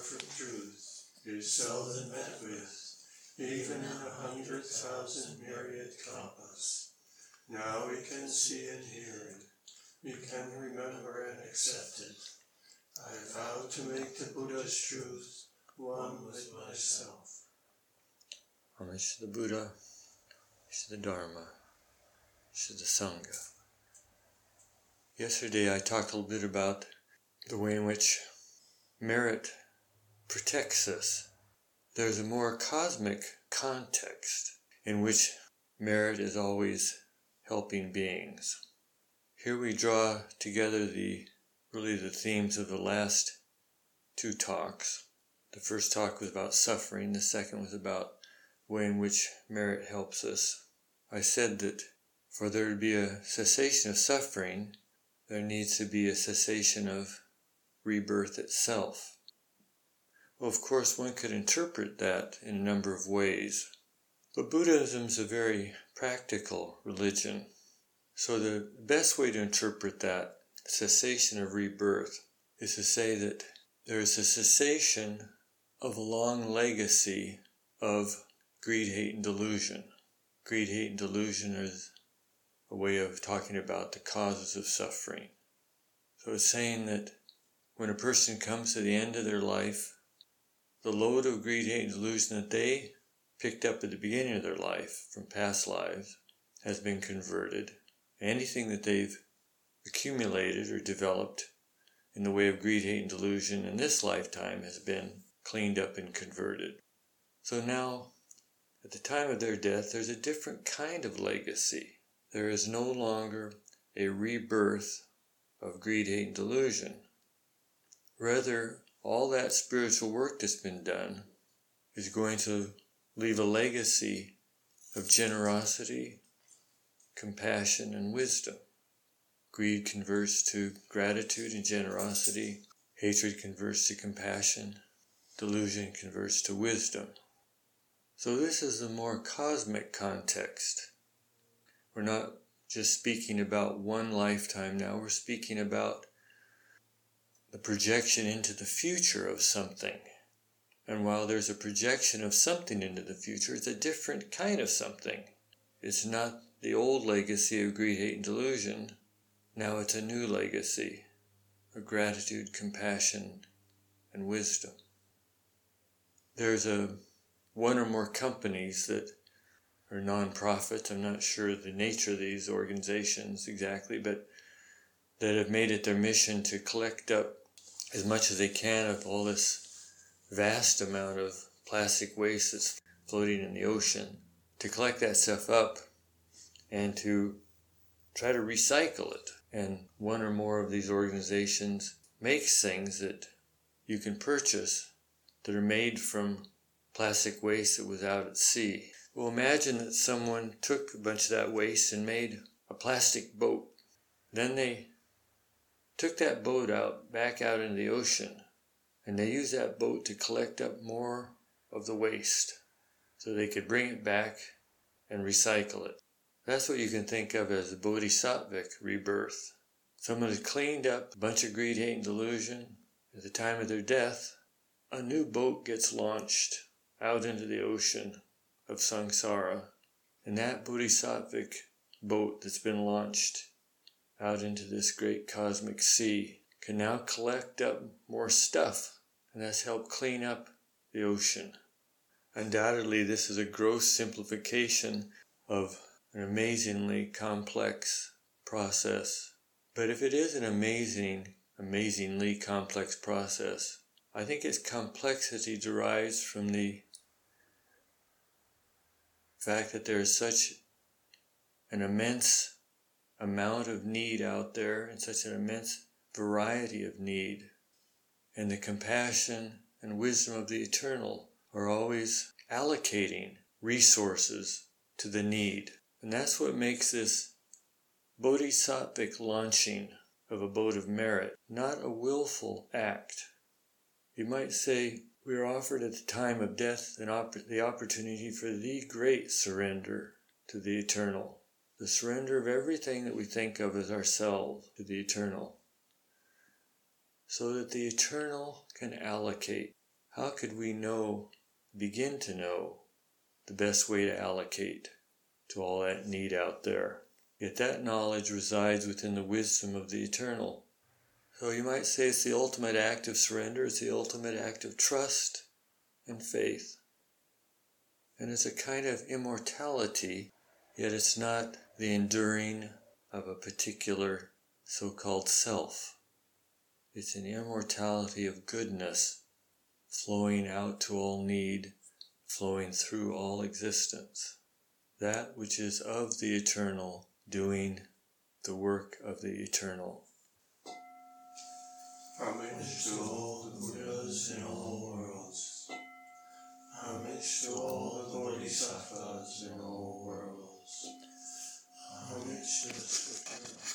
from truth is seldom met with, even in 100,000 myriad kalpas. Now we can see and hear it. We can remember and accept it. I vow to make the Buddha's truth one with myself. Homage to the Buddha, homage to the Dharma, homage to the Sangha. Yesterday I talked a little bit about the way in which merit protects us. There's a more cosmic context in which merit is always helping beings. Here we draw together the themes of the last two talks. The first talk was about suffering, the second was about the way in which merit helps us. I said that for there to be a cessation of suffering, there needs to be a cessation of rebirth itself. Well, of course, one could interpret that in a number of ways. But Buddhism is a very practical religion. So the best way to interpret that cessation of rebirth is to say that there is a cessation of a long legacy of greed, hate, and delusion. Greed, hate, and delusion is a way of talking about the causes of suffering. So it's saying that when a person comes to the end of their life, the load of greed, hate, and delusion that they picked up at the beginning of their life from past lives has been converted. Anything that they've accumulated or developed in the way of greed, hate, and delusion in this lifetime has been cleaned up and converted. So now, at the time of their death, there's a different kind of legacy. There is no longer a rebirth of greed, hate, and delusion. Rather, all that spiritual work that's been done is going to leave a legacy of generosity, compassion, and wisdom. Greed converts to gratitude and generosity. Hatred converts to compassion. Delusion converts to wisdom. So this is a more cosmic context. We're not just speaking about one lifetime now. We're speaking about the projection into the future of something. And while there's a projection of something into the future, it's a different kind of something. It's not the old legacy of greed, hate, and delusion. Now it's a new legacy of gratitude, compassion, and wisdom. There's one or more companies that are non-profits. I'm not sure the nature of these organizations exactly, but that have made it their mission to collect up as much as they can of all this vast amount of plastic waste that's floating in the ocean, to collect that stuff up and to try to recycle it. And one or more of these organizations makes things that you can purchase that are made from plastic waste that was out at sea. Well, imagine that someone took a bunch of that waste and made a plastic boat. Then they took that boat back out into the ocean, and they used that boat to collect up more of the waste so they could bring it back and recycle it. That's what you can think of as the bodhisattvic rebirth. Someone has cleaned up a bunch of greed, hate, and delusion. At the time of their death, a new boat gets launched out into the ocean of samsara. And that bodhisattvic boat that's been launched out into this great cosmic sea can now collect up more stuff, and that's helped clean up the ocean. Undoubtedly, this is a gross simplification of an amazingly complex process. But if it is an amazingly complex process, I think its complexity derives from the fact that there is such an immense amount of need out there and such an immense variety of need. And the compassion and wisdom of the Eternal are always allocating resources to the need. And that's what makes this bodhisattvic launching of a boat of merit not a willful act. You might say we are offered at the time of death the opportunity for the great surrender to the Eternal. The surrender of everything that we think of as ourselves to the Eternal, so that the Eternal can allocate how could we begin to know the best way to allocate to all that need out there? Yet that knowledge resides within the wisdom of the eternal. So you might say it's the ultimate act of surrender, it's the ultimate act of trust and faith. And it's a kind of immortality, yet it's not the enduring of a particular so-called self. It's an immortality of goodness, flowing out to all need, flowing through all existence. That which is of the eternal, doing the work of the eternal. Homage to all the Buddhas in all worlds. Homage to all the Bodhisattvas in all worlds. Homage to the Scripture.